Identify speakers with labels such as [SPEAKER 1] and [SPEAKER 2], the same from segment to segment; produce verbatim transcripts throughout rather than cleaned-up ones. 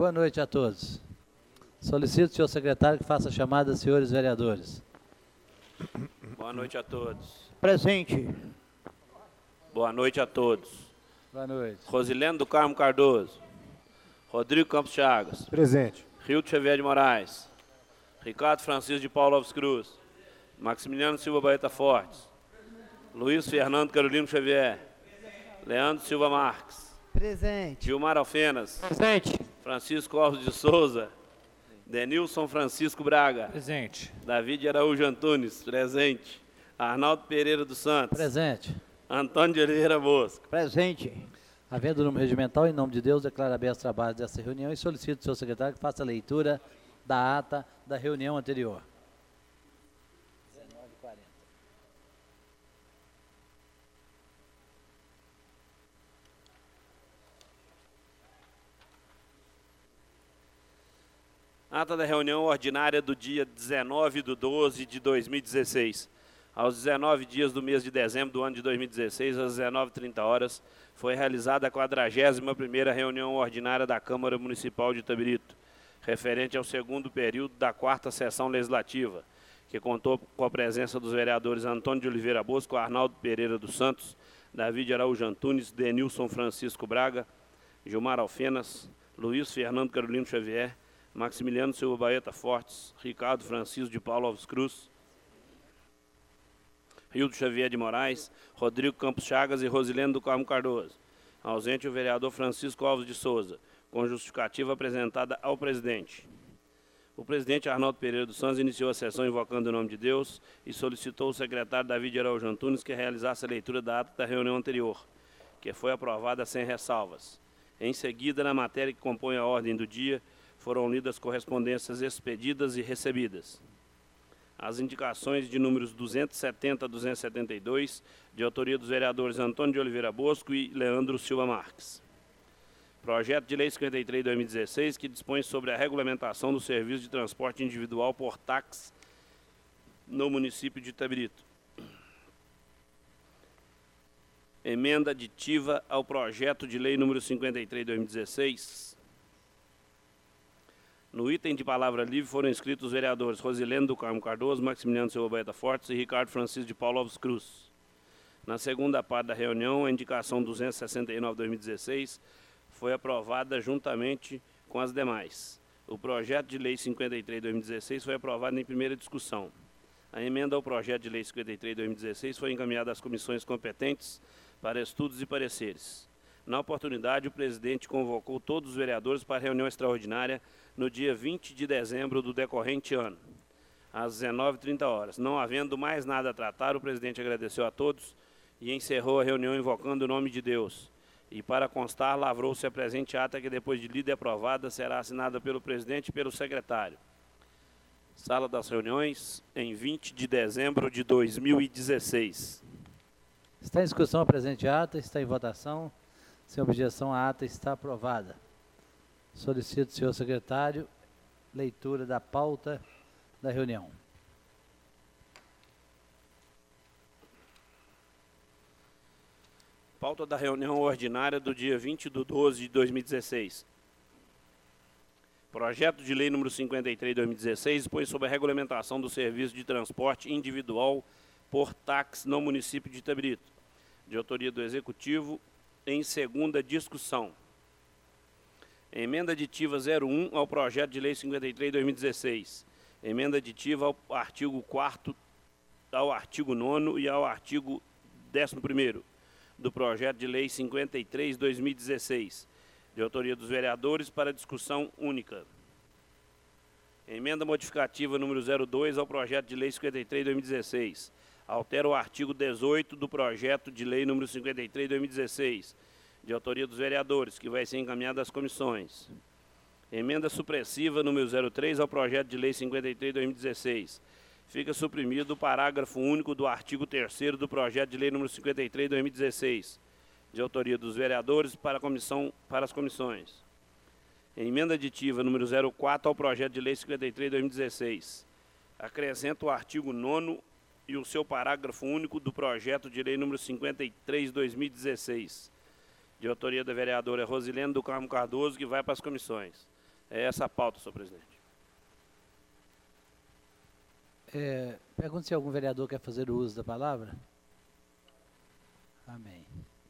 [SPEAKER 1] Boa noite a todos. Solicito, senhor secretário, que faça a chamada, senhores vereadores.
[SPEAKER 2] Boa noite a todos.
[SPEAKER 3] Presente.
[SPEAKER 2] Boa noite a todos.
[SPEAKER 1] Boa noite.
[SPEAKER 2] Rosilene do Carmo Cardoso. Rodrigo Campos Chagas.
[SPEAKER 4] Presente.
[SPEAKER 2] Rildo Xavier de Moraes. Ricardo Francisco de Paulo Alves Cruz. Maximiliano Silva Baeta Fortes. Luiz Fernando Carolino Xavier. Leandro Silva Marques.
[SPEAKER 3] Presente.
[SPEAKER 2] Gilmar Alfenas.
[SPEAKER 3] Presente.
[SPEAKER 2] Francisco Alves de Souza. Denilson Francisco Braga.
[SPEAKER 5] Presente.
[SPEAKER 2] David Araújo Antunes. Presente. Arnaldo Pereira dos Santos.
[SPEAKER 1] Presente.
[SPEAKER 2] Antônio de Oliveira Bosco.
[SPEAKER 3] Presente.
[SPEAKER 1] Havendo número regimental, em nome de Deus, declaro aberto os trabalhos dessa reunião e solicito, senhor secretário, que faça a leitura da ata da reunião anterior. dezenove e quarenta.
[SPEAKER 2] Ata da reunião ordinária do dia dezenove de doze de dois mil e dezesseis. Aos dezenove dias do mês de dezembro do ano de dois mil e dezesseis, às dezenove e trinta horas, foi realizada a quadragésima primeira reunião ordinária da Câmara Municipal de Itabirito, referente ao segundo período da quarta sessão legislativa, que contou com a presença dos vereadores Antônio de Oliveira Bosco, Arnaldo Pereira dos Santos, David Araújo Antunes, Denilson Francisco Braga, Gilmar Alfenas, Luiz Fernando Carolino Xavier, Maximiliano Silva Baeta Fortes, Ricardo Francisco de Paulo Alves Cruz, Rildo Xavier de Moraes, Rodrigo Campos Chagas e Rosilene do Carmo Cardoso. Ausente o vereador Francisco Alves de Souza, com justificativa apresentada ao presidente. O presidente Arnaldo Pereira dos Santos iniciou a sessão invocando o nome de Deus e solicitou ao secretário David Araújo Antunes que realizasse a leitura da ata da reunião anterior, que foi aprovada sem ressalvas. Em seguida, na matéria que compõe a ordem do dia, foram lidas correspondências expedidas e recebidas. As indicações de números duzentos e setenta a duzentos e setenta e dois, de autoria dos vereadores Antônio de Oliveira Bosco e Leandro Silva Marques. Projeto de Lei cinquenta e três de dois mil e dezesseis, que dispõe sobre a regulamentação do serviço de transporte individual por táxi no município de Itabirito. Emenda aditiva ao projeto de lei número cinquenta e três de dois mil e dezesseis. No item de palavra livre foram inscritos os vereadores Rosilene do Carmo Cardoso, Maximiliano Silva Baeta Fortes e Ricardo Francisco de Paulo Alves Cruz. Na segunda parte da reunião, a indicação duzentos e sessenta e nove de dois mil e dezesseis foi aprovada juntamente com as demais. O projeto de lei cinquenta e três de dois mil e dezesseis foi aprovado em primeira discussão. A emenda ao projeto de lei cinquenta e três de dois mil e dezesseis foi encaminhada às comissões competentes para estudos e pareceres. Na oportunidade, o presidente convocou todos os vereadores para a reunião extraordinária no dia vinte de dezembro do decorrente ano, às dezenove e trinta horas. Não havendo mais nada a tratar, o presidente agradeceu a todos e encerrou a reunião invocando o nome de Deus. E, para constar, lavrou-se a presente ata que, depois de lida e aprovada, será assinada pelo presidente e pelo secretário. Sala das reuniões, em vinte de dezembro de dois mil e dezesseis.
[SPEAKER 1] Está em discussão a presente ata, está em votação. Sem objeção, a ata está aprovada. Solicito, senhor secretário, leitura da pauta da reunião.
[SPEAKER 2] Pauta da reunião ordinária do dia vinte de doze de dois mil e dezesseis. Projeto de lei número cinquenta e três de dois mil e dezesseis dispõe sobre a regulamentação do serviço de transporte individual por táxi no município de Itabirito, de autoria do Executivo, em segunda discussão. Emenda aditiva zero um ao projeto de lei cinquenta e três de dois mil e dezesseis. Emenda aditiva ao artigo quarto, ao artigo nono e ao artigo décimo primeiro do projeto de lei cinquenta e três de dois mil e dezesseis, de autoria dos vereadores, para discussão única. Emenda modificativa número zero dois ao projeto de lei cinquenta e três de dois mil e dezesseis. Altera o artigo dezoito do projeto de lei número cinquenta e três de dois mil e dezesseis, de autoria dos vereadores, que vai ser encaminhado às comissões. Emenda supressiva número zero três ao projeto de lei cinquenta e três de dois mil e dezesseis. Fica suprimido o parágrafo único do artigo terceiro do projeto de lei número cinquenta e três de dois mil e dezesseis, de autoria dos vereadores, para, a comissão, para as comissões. Emenda aditiva número zero quatro ao projeto de lei cinquenta e três de dois mil e dezesseis. Acrescenta o artigo nono e o seu parágrafo único do projeto de lei número cinquenta e três de dois mil e dezesseis, de autoria da vereadora Rosilene do Carmo Cardoso, que vai para as comissões. É essa a pauta, senhor presidente.
[SPEAKER 1] É, pergunto se algum vereador quer fazer o uso da palavra. Amém.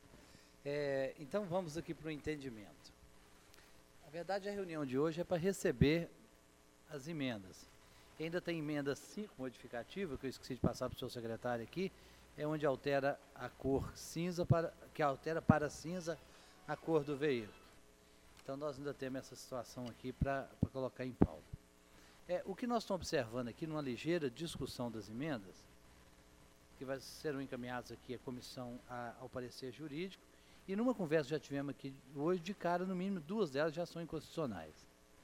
[SPEAKER 1] É, então vamos aqui para o entendimento. Na verdade, a reunião de hoje é para receber as emendas. E ainda tem emenda cinco modificativa, que eu esqueci de passar para o seu secretário aqui, é onde altera a cor cinza, para, que altera para cinza a cor do veículo. Então nós ainda temos essa situação aqui para colocar em pauta. É, o que nós estamos observando aqui, numa ligeira discussão das emendas, que vai serão encaminhadas aqui à comissão a, ao parecer jurídico, e numa conversa que já tivemos aqui hoje, de cara, no mínimo, duas delas já são inconstitucionais.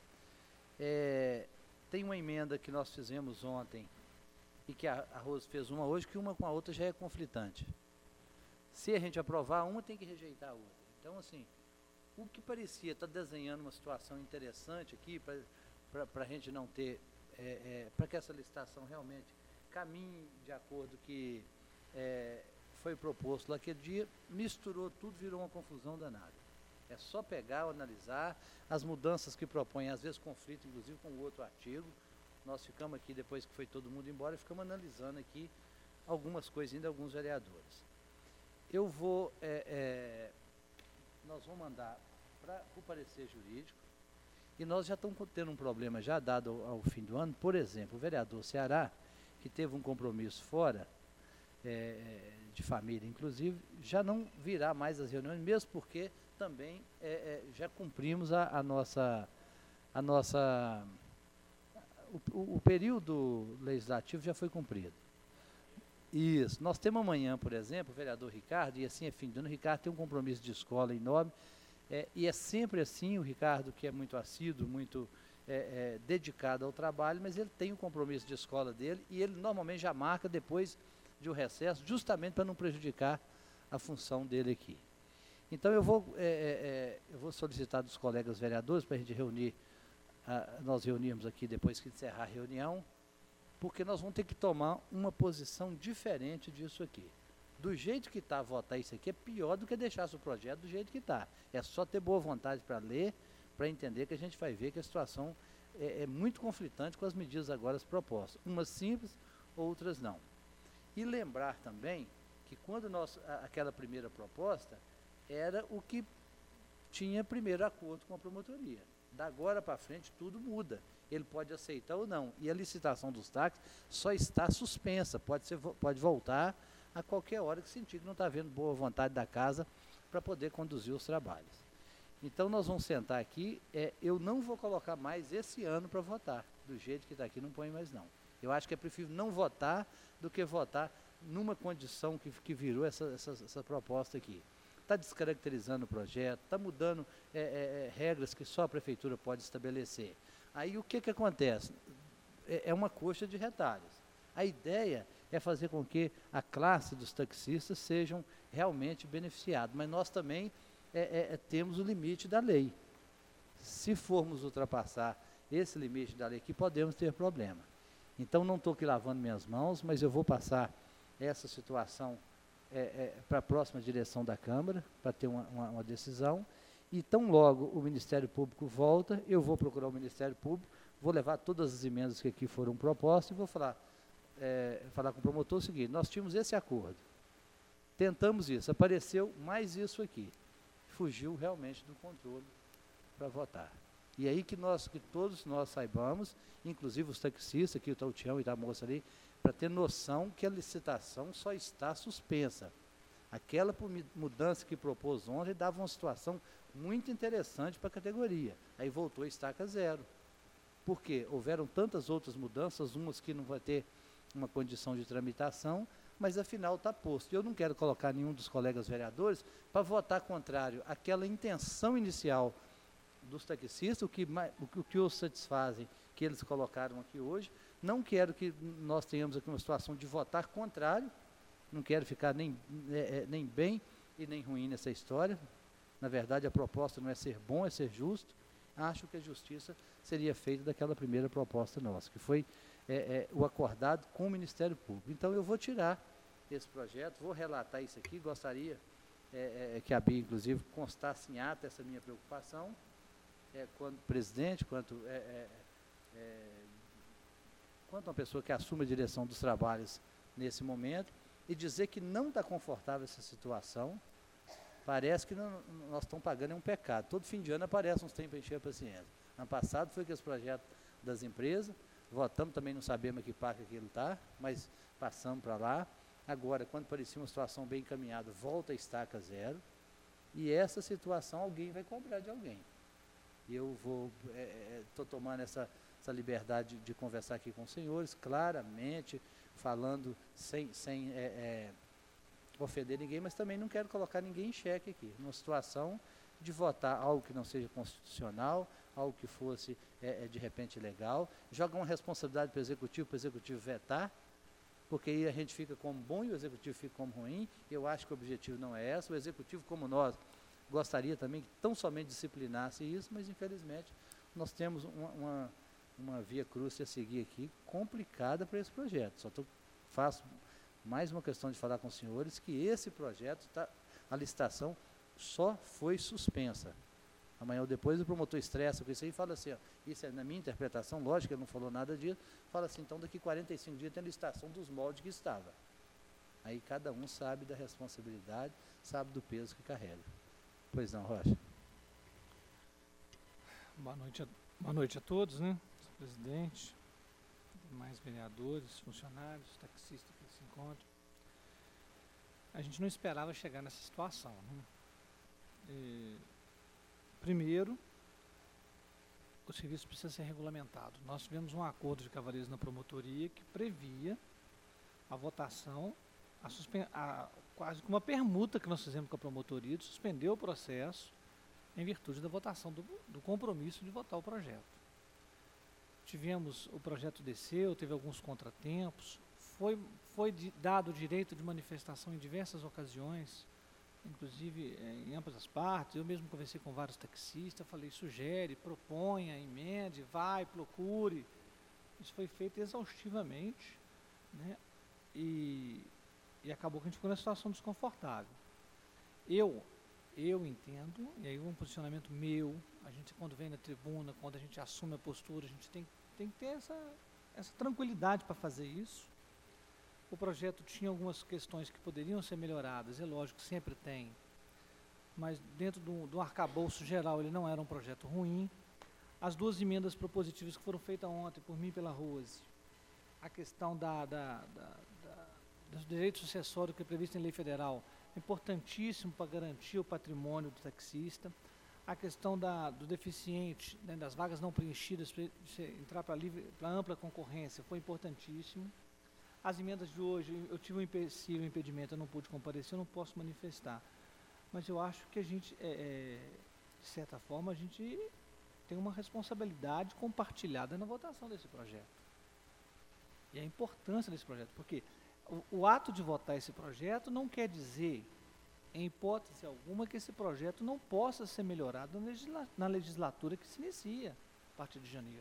[SPEAKER 1] É, tem uma emenda que nós fizemos ontem, e que a, a Rose fez uma hoje, que uma com a outra já é conflitante. Se a gente aprovar uma, tem que rejeitar a outra. Então, assim, o que parecia estar desenhando uma situação interessante aqui, para a gente não ter, é, é, para que essa licitação realmente caminhe de acordo que é, foi proposto lá aquele dia, misturou tudo, virou uma confusão danada. É só pegar, analisar as mudanças que propõem, às vezes conflito, inclusive com o outro artigo. Nós ficamos aqui, depois que foi todo mundo embora, e ficamos analisando aqui algumas coisas ainda, alguns vereadores. Eu vou, é, é, nós vamos mandar para o parecer jurídico, e nós já estamos tendo um problema já dado ao, ao fim do ano. Por exemplo, o vereador Ceará, que teve um compromisso fora, é, de família inclusive, já não virá mais as reuniões, mesmo porque também é, é, já cumprimos a, a nossa, a nossa o, o período legislativo já foi cumprido. Isso, nós temos amanhã, por exemplo, o vereador Ricardo, e assim é fim de ano, o Ricardo tem um compromisso de escola enorme, é, e é sempre assim, o Ricardo, que é muito assíduo, muito é, é, dedicado ao trabalho, mas ele tem o compromisso de escola dele, e ele normalmente já marca depois de um recesso, justamente para não prejudicar a função dele aqui. Então eu vou, é, é, eu vou solicitar dos colegas vereadores para a gente reunir, a, nós reunirmos aqui depois que encerrar a reunião, porque nós vamos ter que tomar uma posição diferente disso aqui. Do jeito que está votar isso aqui é pior do que deixar o projeto do jeito que está. É só ter boa vontade para ler, para entender que a gente vai ver que a situação é, é muito conflitante com as medidas agora propostas. Umas simples, outras não. E lembrar também que quando nós, a, aquela primeira proposta era o que tinha primeiro acordo com a promotoria. Da agora para frente tudo muda. Ele pode aceitar ou não. E a licitação dos táxis só está suspensa, pode, ser, pode voltar a qualquer hora que sentir que não está havendo boa vontade da casa para poder conduzir os trabalhos. Então nós vamos sentar aqui, é, eu não vou colocar mais esse ano para votar, do jeito que está aqui, não põe mais não. Eu acho que é preferível não votar do que votar numa condição que, que virou essa, essa, essa proposta aqui. Está descaracterizando o projeto, está mudando é, é, regras que só a prefeitura pode estabelecer. Aí o que, que acontece? É, é uma coxa de retalhos. A ideia é fazer com que a classe dos taxistas sejam realmente beneficiados, mas nós também é, é, é, temos o limite da lei. Se formos ultrapassar esse limite da lei aqui, podemos ter problema. Então não estou aqui lavando minhas mãos, mas eu vou passar essa situação é, é, para a próxima direção da Câmara, para ter uma, uma, uma decisão, e tão logo o Ministério Público volta, eu vou procurar o Ministério Público, vou levar todas as emendas que aqui foram propostas e vou falar, é, falar com o promotor o seguinte: nós tínhamos esse acordo, tentamos isso, apareceu mais isso aqui, fugiu realmente do controle para votar. E aí que, nós, que todos nós saibamos, inclusive os taxistas, aqui está o Tião e está a moça ali, para ter noção que a licitação só está suspensa. Aquela mudança que propôs ontem dava uma situação muito interessante para a categoria. Aí voltou a estaca zero. Por quê? Houveram tantas outras mudanças, umas que não vai ter uma condição de tramitação, mas afinal está posto. Eu não quero colocar nenhum dos colegas vereadores para votar contrário àquela intenção inicial dos taxistas, o que, o que os satisfazem, que eles colocaram aqui hoje. Não quero que nós tenhamos aqui uma situação de votar contrário, não quero ficar nem, é, nem bem e nem ruim nessa história. Na verdade, a proposta não é ser bom, é ser justo. Acho que a justiça seria feita daquela primeira proposta nossa, que foi é, é, o acordado com o Ministério Público. Então, eu vou tirar esse projeto, vou relatar isso aqui, gostaria é, é, que a Bia, inclusive, constasse em ata essa minha preocupação. é, quando presidente, quanto, é, é, é, quanto uma pessoa que assume a direção dos trabalhos nesse momento, e dizer que não está confortável essa situação, parece que não, nós estamos pagando é um pecado. Todo fim de ano aparece uns tempos para encher a paciência. Ano passado foi aqueles projetos das empresas, votamos, também não sabemos que parque aquilo está, mas passamos para lá. Agora, quando parecia uma situação bem encaminhada, volta a estaca zero, e essa situação alguém vai cobrar de alguém. E eu vou, estou é, tomando essa, essa liberdade de, de conversar aqui com os senhores, claramente, falando sem, sem é, é, ofender ninguém, mas também não quero colocar ninguém em xeque aqui, numa situação de votar algo que não seja constitucional, algo que fosse, é, é, de repente, legal, joga uma responsabilidade para o executivo, para o executivo vetar, porque aí a gente fica como bom e o executivo fica como ruim. Eu acho que o objetivo não é esse. O executivo, como nós, gostaria também que tão somente disciplinasse isso, mas infelizmente nós temos uma, uma, uma via cruz a seguir aqui complicada para esse projeto. Só tô, faço mais uma questão de falar com os senhores que esse projeto, tá, a licitação só foi suspensa. Amanhã ou depois o promotor estressa com isso aí e fala assim, ó, isso é na minha interpretação, lógico, ele não falou nada disso, fala assim, então daqui quarenta e cinco dias tem a licitação dos moldes que estava. Aí cada um sabe da responsabilidade, sabe do peso que carrega. Pois não, Rocha.
[SPEAKER 3] Boa noite a, boa noite a todos, né? Presidente, demais vereadores, funcionários, taxistas que se encontram. A gente não esperava chegar nessa situação, né? E, primeiro, o serviço precisa ser regulamentado. Nós tivemos um acordo de cavalheiros na promotoria que previa a votação, a suspen- a, quase que uma permuta que nós fizemos com a promotoria de suspender o processo em virtude da votação do, do compromisso de votar o projeto. Tivemos, o projeto desceu, teve alguns contratempos, foi, foi de, dado o direito de manifestação em diversas ocasiões, inclusive em ambas as partes. Eu mesmo conversei com vários taxistas, falei, sugere, proponha, emende, vai, procure. Isso foi feito exaustivamente, né? E, e acabou que a gente ficou numa situação desconfortável. Eu, eu entendo, e aí um posicionamento meu, a gente quando vem na tribuna, quando a gente assume a postura, a gente tem, tem que ter essa, essa tranquilidade para fazer isso. O projeto tinha algumas questões que poderiam ser melhoradas, é lógico, sempre tem, mas dentro do, do arcabouço geral ele não era um projeto ruim. As duas emendas propositivas que foram feitas ontem por mim e pela Rose, a questão da, da, da, da, dos direitos sucessórios que é previsto em lei federal, é importantíssimo para garantir o patrimônio do taxista. A questão da, do deficiente, né, das vagas não preenchidas, para entrar para ampla concorrência, foi importantíssimo. As emendas de hoje, eu tive um empecilho, um impedimento, eu não pude comparecer, eu não posso manifestar. Mas eu acho que a gente, é, é, de certa forma, a gente tem uma responsabilidade compartilhada na votação desse projeto. E a importância desse projeto, porque o, o ato de votar esse projeto não quer dizer, em hipótese alguma, que esse projeto não possa ser melhorado na, legisla, na legislatura que se inicia a partir de janeiro.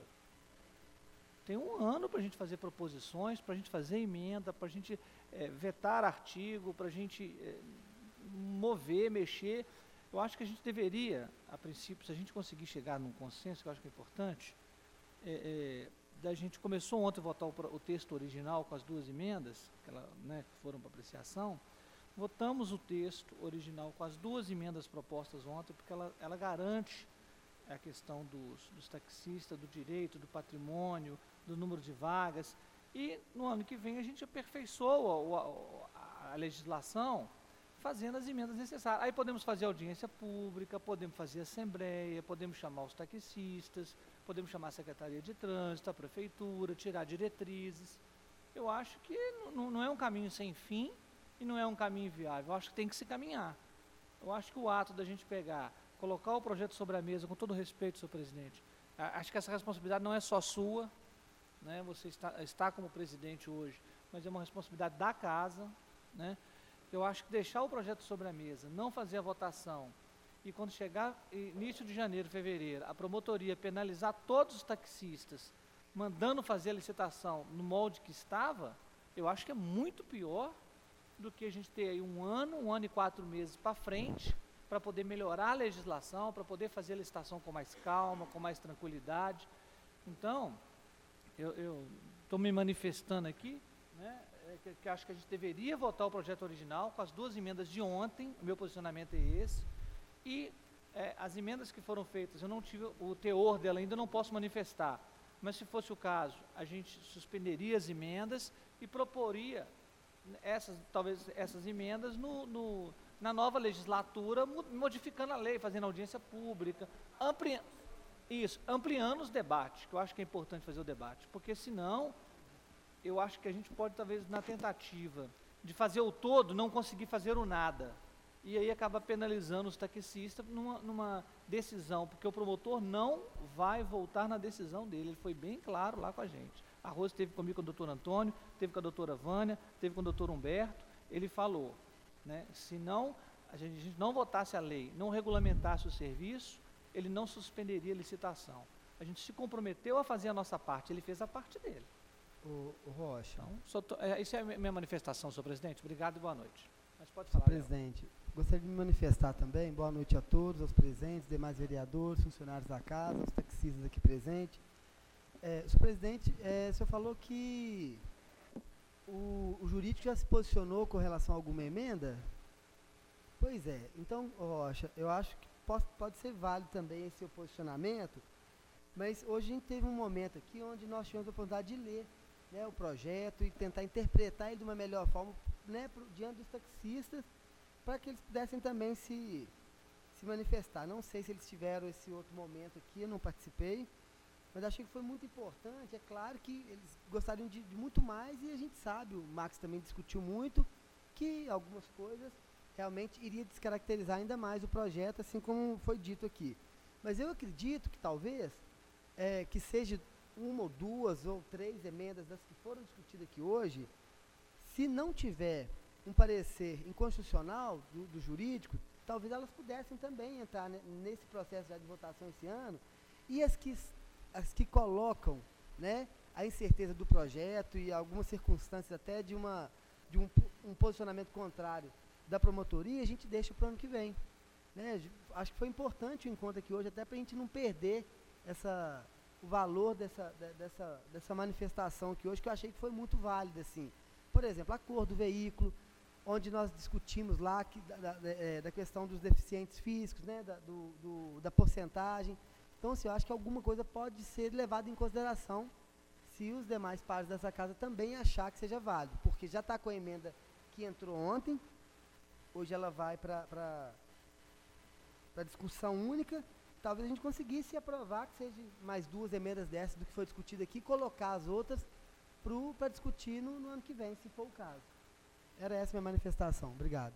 [SPEAKER 3] Tem um ano para a gente fazer proposições, para a gente fazer emenda, para a gente é, vetar artigo, para a gente é, mover, mexer. Eu acho que a gente deveria, a princípio, se a gente conseguir chegar num consenso, que eu acho que é importante, é, é, a gente começou ontem a votar o, o texto original com as duas emendas, que, ela, né, que foram para apreciação. Votamos o texto original com as duas emendas propostas ontem, porque ela, ela garante a questão dos, dos taxistas, do direito, do patrimônio, do número de vagas, e no ano que vem a gente aperfeiçoa a, a, a legislação fazendo as emendas necessárias. Aí podemos fazer audiência pública, podemos fazer assembleia, podemos chamar os taxistas, podemos chamar a Secretaria de Trânsito, a Prefeitura, tirar diretrizes. Eu acho que não, não é um caminho sem fim e não é um caminho viável. Eu acho que tem que se caminhar. Eu acho que o ato da gente pegar, colocar o projeto sobre a mesa, com todo respeito, senhor presidente, acho que essa responsabilidade não é só sua, né? Você está, está como presidente hoje, mas é uma responsabilidade da casa, né? Eu acho que deixar o projeto sobre a mesa, não fazer a votação, e quando chegar início de janeiro, fevereiro, a promotoria penalizar todos os taxistas, mandando fazer a licitação no molde que estava, eu acho que é muito pior do que a gente ter aí um ano, um ano e quatro meses para frente, para poder melhorar a legislação, para poder fazer a licitação com mais calma, com mais tranquilidade. Então, eu estou me manifestando aqui, né, é, que, que acho que a gente deveria votar o projeto original com as duas emendas de ontem, o meu posicionamento é esse, e é, as emendas que foram feitas, eu não tive o teor dela ainda, não posso manifestar, mas se fosse o caso, a gente suspenderia as emendas e proporia essas, talvez essas emendas no, no, na nova legislatura, modificando a lei, fazendo audiência pública, ampliando, isso, ampliando os debates, que eu acho que é importante fazer o debate, porque senão, eu acho que a gente pode, talvez, na tentativa de fazer o todo, não conseguir fazer o nada, e aí acaba penalizando os taxistas numa, numa decisão, porque o promotor não vai voltar na decisão dele, ele foi bem claro lá com a gente. A Rose esteve comigo com o doutor Antônio, teve com a doutora Vânia, teve com o doutor Humberto, ele falou, né, se não, a gente, a gente não votasse a lei, não regulamentasse o serviço, ele não suspenderia a licitação. A gente se comprometeu a fazer a nossa parte, ele fez a parte dele.
[SPEAKER 4] O, o Rocha.
[SPEAKER 3] Então, só tô, é, isso é a minha manifestação, senhor presidente. Obrigado e boa noite. Mas pode falar,
[SPEAKER 4] presidente, Léo. Gostaria de me manifestar também. Boa noite a todos, aos presentes, demais vereadores, funcionários da casa, aos taxistas aqui presentes. É, senhor presidente, é, o senhor falou que o, o jurídico já se posicionou com relação a alguma emenda? Pois é. Então, Rocha, eu acho que pode, pode ser válido também esse seu posicionamento, mas hoje a gente teve um momento aqui onde nós tivemos a oportunidade de ler, né, o projeto e tentar interpretar ele de uma melhor forma, né, pro, diante dos taxistas, para que eles pudessem também se, se manifestar. Não sei se eles tiveram esse outro momento aqui, eu não participei, mas achei que foi muito importante. É claro que eles gostariam de, de muito mais, e a gente sabe, o Max também discutiu muito, que algumas coisas realmente iria descaracterizar ainda mais o projeto, assim como foi dito aqui. Mas eu acredito que talvez, é, que seja uma ou duas ou três emendas das que foram discutidas aqui hoje, se não tiver um parecer inconstitucional do, do jurídico, talvez elas pudessem também entrar, né, nesse processo já de votação esse ano, e as que, as que colocam, né, a incerteza do projeto e algumas circunstâncias até de, uma, de um, um posicionamento contrário da promotoria, a gente deixa para o ano que vem. Né? Acho que foi importante o encontro aqui hoje, até para a gente não perder essa, o valor dessa, dessa, dessa manifestação aqui hoje, que eu achei que foi muito válida. Assim. Por exemplo, a cor do veículo, onde nós discutimos lá que, da, da, da questão dos deficientes físicos, né? da, do, do, da porcentagem. Então, assim, eu acho que alguma coisa pode ser levada em consideração se os demais pares dessa casa também achar que seja válido, porque já está com a emenda que entrou ontem, hoje ela vai para a discussão única, talvez a gente conseguisse aprovar que seja mais duas emendas dessas do que foi discutido aqui, colocar as outras para discutir no, no ano que vem, se for o caso. Era essa a minha manifestação. Obrigado.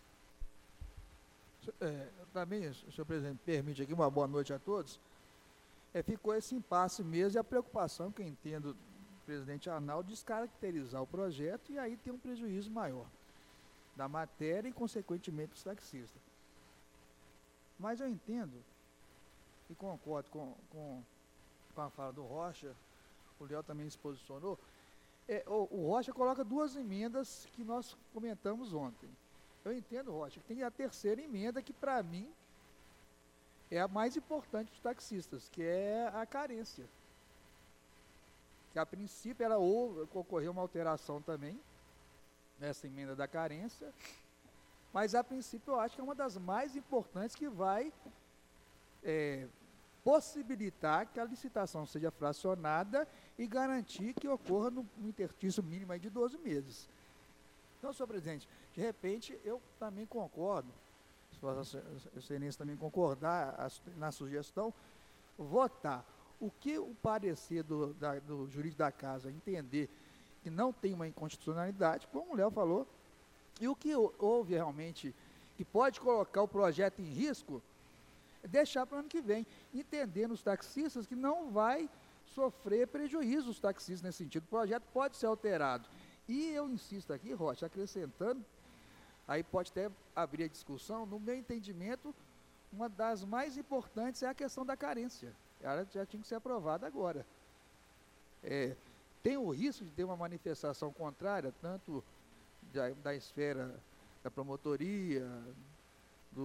[SPEAKER 5] É, também, senhor presidente, permite aqui uma boa noite a todos. É, ficou esse impasse mesmo e a preocupação que eu entendo do presidente Arnaldo descaracterizar o projeto e aí ter um prejuízo maior da matéria e, consequentemente, dos taxistas. Mas eu entendo e concordo com, com, com a fala do Rocha, o Léo também se posicionou. É, o, o Rocha coloca duas emendas que nós comentamos ontem. Eu entendo, Rocha, que tem a terceira emenda que, para mim, é a mais importante dos taxistas, que é a carência. Que, a princípio, ela houve, ocorreu uma alteração também, nessa emenda da carência, mas, a princípio, eu acho que é uma das mais importantes que vai é, possibilitar que a licitação seja fracionada e garantir que ocorra no, no interstício mínimo aí de doze meses. Então, senhor presidente, de repente, eu também concordo, se Vossa Excelência também concordar a, na sugestão, votar. O que o parecer do, da, do jurídico da casa entender que não tem uma inconstitucionalidade, como o Léo falou, e o que houve realmente que pode colocar o projeto em risco, é deixar para o ano que vem, entendendo os taxistas que não vai sofrer prejuízo os taxistas nesse sentido. O projeto pode ser alterado. E eu insisto aqui, Rocha, acrescentando, aí pode até abrir a discussão, no meu entendimento, uma das mais importantes é a questão da carência. Ela já tinha que ser aprovada agora. É, tem o risco de ter uma manifestação contrária, tanto da, da esfera da promotoria, do,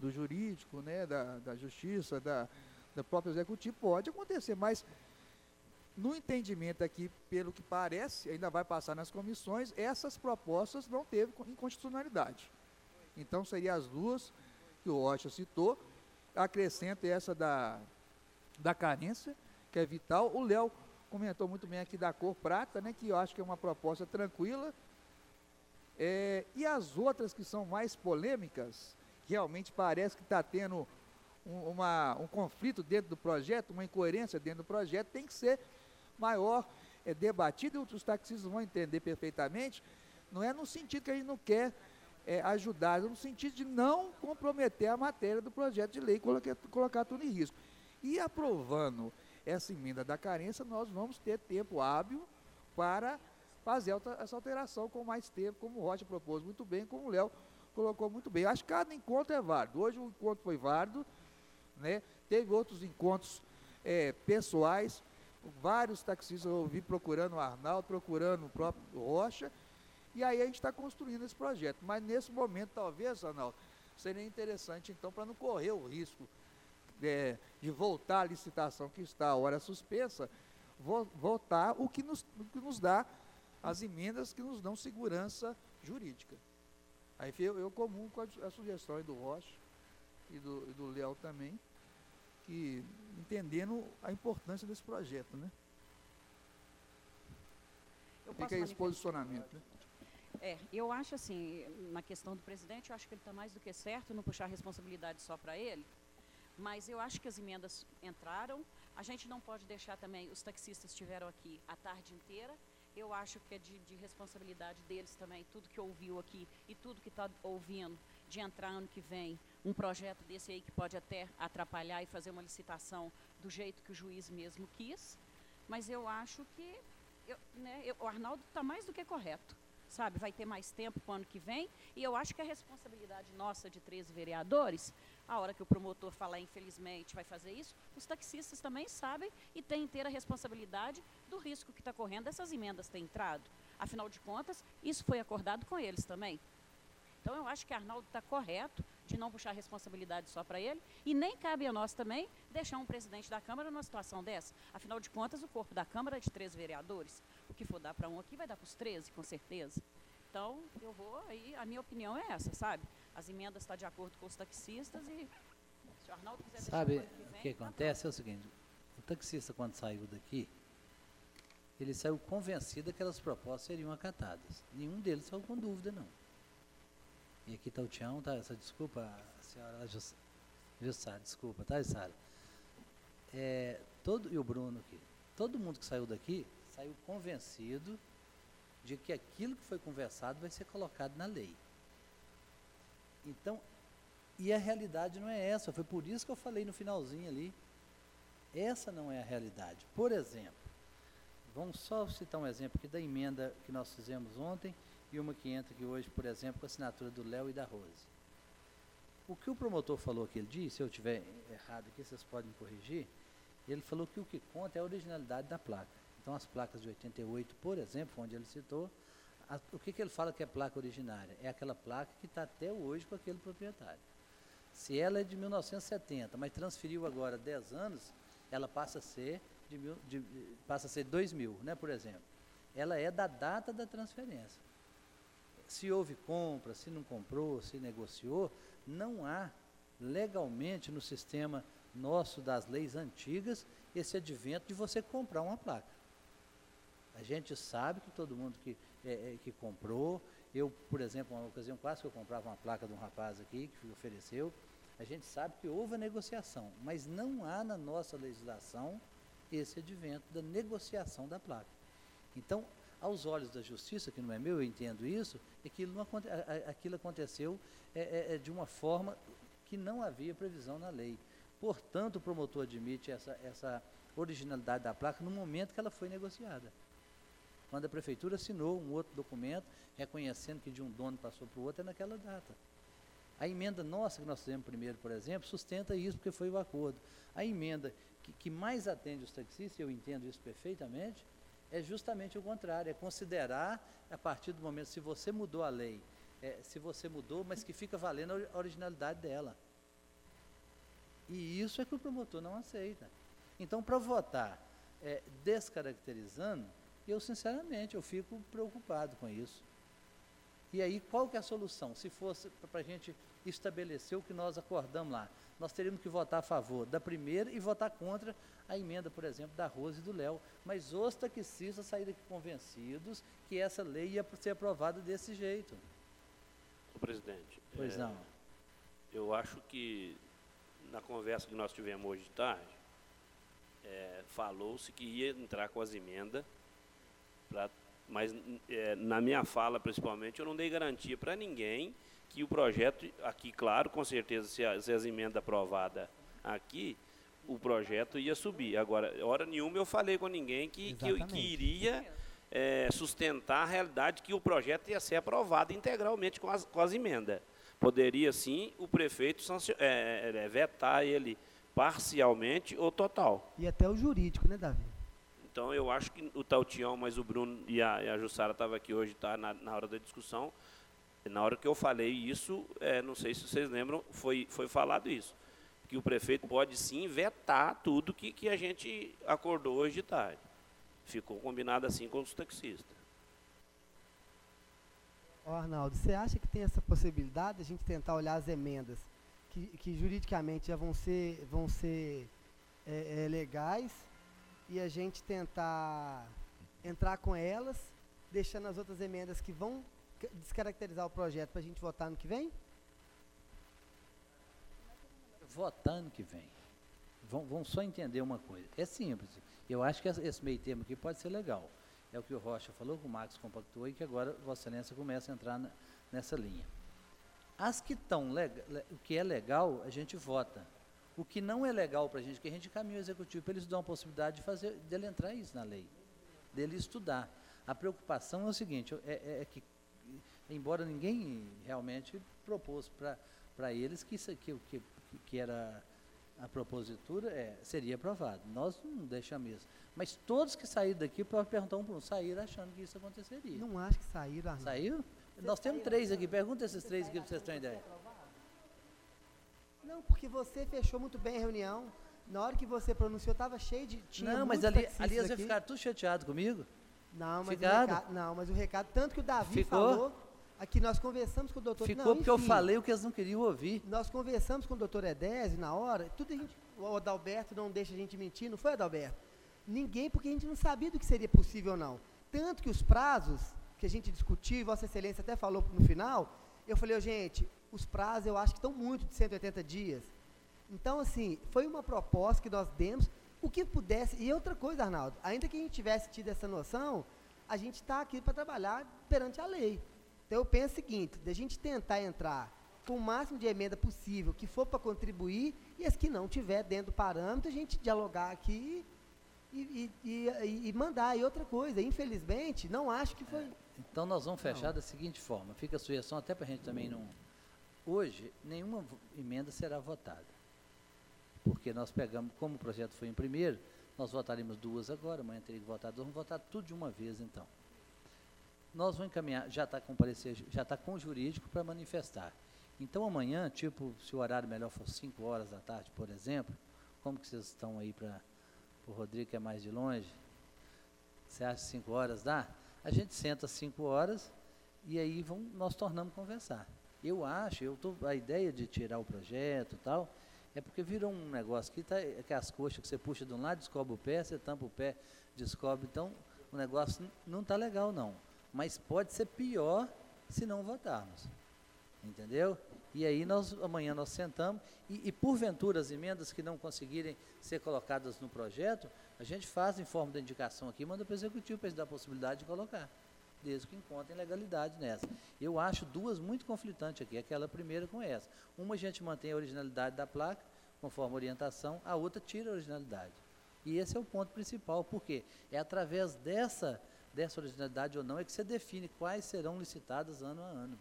[SPEAKER 5] do jurídico, né, da, da justiça, da, da própria executivo, pode acontecer, mas no entendimento aqui, pelo que parece, ainda vai passar nas comissões, essas propostas não teve inconstitucionalidade. Então, seriam as duas que o Rocha citou, acrescenta essa da, da carência, que é vital. O Léo comentou muito bem aqui da cor prata, né, que eu acho que é uma proposta tranquila. É, e as outras que são mais polêmicas, realmente parece que está tendo um, uma, um conflito dentro do projeto, uma incoerência dentro do projeto, tem que ser maior, é, debatido, e os taxistas vão entender perfeitamente. Não é no sentido que a gente não quer é, ajudar, é no sentido de não comprometer a matéria do projeto de lei e colocar, colocar tudo em risco. E aprovando essa emenda da carência, nós vamos ter tempo hábil para fazer essa alteração com mais tempo, como o Rocha propôs muito bem, como o Léo colocou muito bem. Acho que cada encontro é válido. Hoje o encontro foi válido, né? Teve outros encontros é, pessoais, vários taxistas eu ouvi procurando o Arnaldo, procurando o próprio Rocha, e aí a gente está construindo esse projeto. Mas nesse momento, talvez, Arnaldo, seria interessante, então, para não correr o risco é, de voltar à licitação que está a hora suspensa, vo votar o que, nos, o que nos dá as emendas que nos dão segurança jurídica. Aí eu, eu comum com a, a sugestão aí do Rocha e do, e do Léo também, que entendendo a importância desse projeto, né?
[SPEAKER 6] Eu
[SPEAKER 5] Fica aí esse posicionamento, né?
[SPEAKER 6] É, eu acho assim, na questão do presidente, eu acho que ele está mais do que certo, não puxar a responsabilidade só para ele, mas eu acho que as emendas entraram, a gente não pode deixar também, os taxistas estiveram aqui a tarde inteira, eu acho que é de, de responsabilidade deles também, tudo que ouviu aqui e tudo que está ouvindo, de entrar ano que vem, um projeto desse aí que pode até atrapalhar e fazer uma licitação do jeito que o juiz mesmo quis, mas eu acho que, eu, né, eu, o Arnaldo está mais do que correto, sabe, vai ter mais tempo para o ano que vem, e eu acho que a responsabilidade nossa de treze vereadores, a hora que o promotor falar, infelizmente, vai fazer isso, os taxistas também sabem e têm inteira responsabilidade do risco que está correndo dessas emendas terem entrado. Afinal de contas, isso foi acordado com eles também. Então, eu acho que Arnaldo está correto de não puxar a responsabilidade só para ele, e nem cabe a nós também deixar um presidente da Câmara numa situação dessa. Afinal de contas, o corpo da Câmara é de treze vereadores. O que for dar para um aqui, vai dar para os treze, com certeza. Então, eu vou aí, a minha opinião é essa, sabe? As emendas estão de acordo com os taxistas e se o Arnaldo quiser
[SPEAKER 1] Sabe
[SPEAKER 6] deixar o ano que vem,
[SPEAKER 1] o que acontece? É o seguinte, o taxista, quando saiu daqui, ele saiu convencido que aquelas propostas seriam acatadas. Nenhum deles saiu com dúvida, não. E aqui está o Tião, tá? Essa desculpa, a senhora Jussara, desculpa, tá, Jussara? É, todo, e o Bruno aqui, todo mundo que saiu daqui, saiu convencido de que aquilo que foi conversado vai ser colocado na lei. Então, e a realidade não é essa, foi por isso que eu falei no finalzinho ali, essa não é a realidade. Por exemplo, vamos só citar um exemplo aqui da emenda que nós fizemos ontem, e uma que entra aqui hoje, por exemplo, com a assinatura do Léo e da Rose. O que o promotor falou que ele disse, se eu estiver errado aqui, vocês podem corrigir, ele falou que o que conta é a originalidade da placa. Então, as placas de oitenta e oito, por exemplo, onde ele citou, a, o que, que ele fala que é placa originária? É aquela placa que está até hoje com aquele proprietário. Se ela é de mil novecentos e setenta, mas transferiu agora dez anos, ela passa a ser de, mil, de, passa a ser dois mil, né, por exemplo. Ela é da data da transferência. Se houve compra, se não comprou, se negociou, não há legalmente no sistema nosso das leis antigas esse advento de você comprar uma placa. A gente sabe que todo mundo que, é, é, que comprou, eu, por exemplo, uma ocasião quase que eu comprava uma placa de um rapaz aqui que ofereceu, a gente sabe que houve a negociação, mas não há na nossa legislação esse advento da negociação da placa. Então, aos olhos da justiça, que não é meu, eu entendo isso, aquilo, não, aquilo aconteceu é, é, de uma forma que não havia previsão na lei. Portanto, o promotor admite essa, essa originalidade da placa no momento que ela foi negociada. Quando a prefeitura assinou um outro documento, reconhecendo que de um dono passou para o outro, é naquela data. A emenda nossa, que nós fizemos primeiro, por exemplo, sustenta isso, porque foi o acordo. A emenda que, que mais atende os taxistas, eu entendo isso perfeitamente, é justamente o contrário, é considerar, a partir do momento, se você mudou a lei, é, se você mudou, mas que fica valendo a originalidade dela. E isso é que o promotor não aceita. Então, para votar é, descaracterizando, eu, sinceramente, eu fico preocupado com isso. E aí, qual que é a solução? Se fosse para a gente estabelecer o que nós acordamos lá, nós teríamos que votar a favor da primeira e votar contra a emenda, por exemplo, da Rose e do Léo. Mas os taxistas saíram aqui convencidos que essa lei ia ser aprovada desse jeito.
[SPEAKER 2] Ô, presidente.
[SPEAKER 1] Pois
[SPEAKER 2] é,
[SPEAKER 1] não.
[SPEAKER 2] Eu acho que, na conversa que nós tivemos hoje de tarde, é, falou-se que ia entrar com as emendas, pra, mas é, na minha fala, principalmente, eu não dei garantia para ninguém que o projeto, aqui, claro, com certeza, se, a, se as emendas aprovadas aqui, o projeto ia subir. Agora, hora nenhuma eu falei com ninguém que, que, eu, que iria é, sustentar a realidade que o projeto ia ser aprovado integralmente com as, com as emendas. Poderia, sim, o prefeito é, é, vetar ele parcialmente ou total.
[SPEAKER 4] E até o jurídico, né, Davi?
[SPEAKER 2] Então, eu acho que o Tautião, mas o Bruno e a, e a Jussara estavam aqui hoje, tá, na, na hora da discussão. Na hora que eu falei isso, é, não sei se vocês lembram, foi, foi falado isso. Que o prefeito pode, sim, vetar tudo que, que a gente acordou hoje de tarde. Ficou combinado assim com os taxistas.
[SPEAKER 4] Ó, Arnaldo, você acha que tem essa possibilidade de a gente tentar olhar as emendas que, que juridicamente já vão ser, vão ser é, é, legais e a gente tentar entrar com elas, deixando as outras emendas que vão descaracterizar o projeto para a gente votar no que vem?
[SPEAKER 1] Votar ano que vem. Vão, vão só entender uma coisa. É simples. Eu acho que esse meio termo aqui pode ser legal. É o que o Rocha falou, que o Marcos compactuou e que agora Vossa Excelência começa a entrar na, nessa linha. As que estão, o que é legal, a gente vota. O que não é legal para a gente, que a gente caminha o executivo para eles dar uma possibilidade de fazer, dele entrar isso na lei, dele estudar. A preocupação é o seguinte, é, é, é que embora ninguém realmente propôs para eles que isso aqui, que, que era a propositura, é, seria aprovado. Nós não deixamos isso. Mas todos que saíram daqui, para perguntar um por um, saíram achando que isso aconteceria.
[SPEAKER 4] Não acho que saíram, Arnaldo.
[SPEAKER 1] Saiu? Nós temos três aqui. Pergunta esses três aqui para vocês terem ideia.
[SPEAKER 4] Não, porque você fechou muito bem a reunião. Na hora que você pronunciou, estava cheio de... Tinha
[SPEAKER 1] não, mas ali, ali eles ficaram tudo chateados comigo.
[SPEAKER 4] Não, mas
[SPEAKER 1] Ficaram?
[SPEAKER 4] o recado, não, mas o recado, tanto que o Davi
[SPEAKER 1] Ficou?
[SPEAKER 4] falou, aqui nós conversamos com o doutor...
[SPEAKER 1] Ficou
[SPEAKER 4] não,
[SPEAKER 1] porque
[SPEAKER 4] enfim,
[SPEAKER 1] eu falei o que eles não queriam ouvir.
[SPEAKER 4] Nós conversamos com o doutor Edésio na hora, tudo a gente, o Adalberto não deixa a gente mentir, não foi, Adalberto? Ninguém, porque a gente não sabia do que seria possível ou não. Tanto que os prazos que a gente discutiu, e Vossa Excelência até falou no final, eu falei, oh, gente, os prazos eu acho que estão muito de cento e oitenta dias. Então, assim, foi uma proposta que nós demos, o que pudesse, e outra coisa, Arnaldo, ainda que a gente tivesse tido essa noção, a gente está aqui para trabalhar perante a lei. Então, eu penso o seguinte, da gente tentar entrar com o máximo de emenda possível, que for para contribuir, e as que não tiver dentro do parâmetro, a gente dialogar aqui e, e, e, e mandar. E outra coisa, infelizmente, não acho que foi...
[SPEAKER 1] Então, nós vamos fechar
[SPEAKER 4] Não.
[SPEAKER 1] da seguinte forma, fica a sugestão até para a gente também não... Hoje, nenhuma emenda será votada, porque nós pegamos, como o projeto foi em primeiro, nós votaremos duas agora, amanhã teria que votar duas, vamos votar tudo de uma vez, então. Nós vamos encaminhar, já está com parecer, já está com o jurídico para manifestar. Então, amanhã, tipo, se o horário melhor for cinco horas da tarde, por exemplo, como que vocês estão aí para o Rodrigo, que é mais de longe? Você acha que cinco horas dá? A gente senta cinco horas e aí vão, nós tornamos conversar. Eu acho, eu tô, a ideia de tirar o projeto e tal, é porque virou um negócio que, tá, que as coxas que você puxa de um lado, descobre o pé, você tampa o pé, descobre, então o negócio não está legal não. Mas pode ser pior se não votarmos, entendeu? E aí nós, amanhã nós sentamos, e, e porventura as emendas que não conseguirem ser colocadas no projeto, a gente faz em forma de indicação aqui, manda para o executivo para eles dar a possibilidade de colocar, desde que encontrem legalidade nessa. Eu acho duas muito conflitantes aqui, aquela primeira com essa. Uma a gente mantém a originalidade da placa, conforme a orientação, a outra tira a originalidade. E esse é o ponto principal, porque é através dessa, dessa originalidade ou não, é que você define quais serão licitadas ano a ano.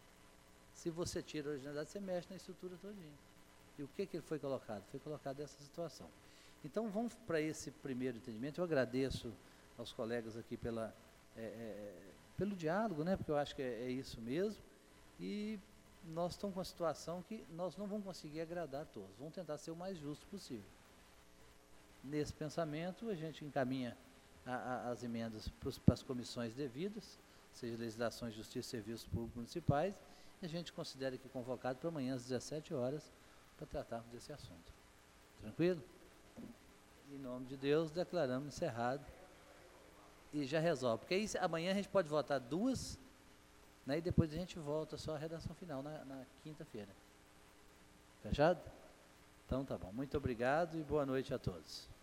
[SPEAKER 1] Se você tira a originalidade, você mexe na estrutura todinha. E o que, que foi colocado? Foi colocado essa situação. Então, vamos para esse primeiro entendimento. Eu agradeço aos colegas aqui pela, é, é, pelo diálogo, né, porque eu acho que é, é isso mesmo. E nós estamos com uma situação que nós não vamos conseguir agradar a todos. Vamos tentar ser o mais justo possível. Nesse pensamento, a gente encaminha a, a, as emendas para as comissões devidas, seja Legislação, Justiça e Serviços Públicos Municipais, e a gente considera aqui convocado para amanhã às dezessete horas para tratarmos desse assunto. Tranquilo? Em nome de Deus, declaramos encerrado e já resolve. Porque aí amanhã a gente pode votar duas, né, e depois a gente volta só a redação final na, na quinta-feira. Fechado? Então tá bom. Muito obrigado e boa noite a todos.